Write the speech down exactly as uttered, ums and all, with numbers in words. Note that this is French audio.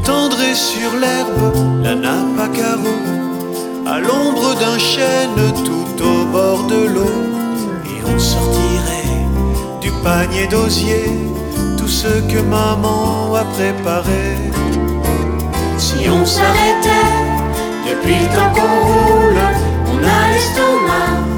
tendrait sur l'herbe la nappe à carreaux, à l'ombre d'un chêne tout au bord de l'eau. Et on sortirait du panier d'osier tout ce que maman a préparé. Si on s'arrêtait depuis le temps qu'on roule, on a l'estomac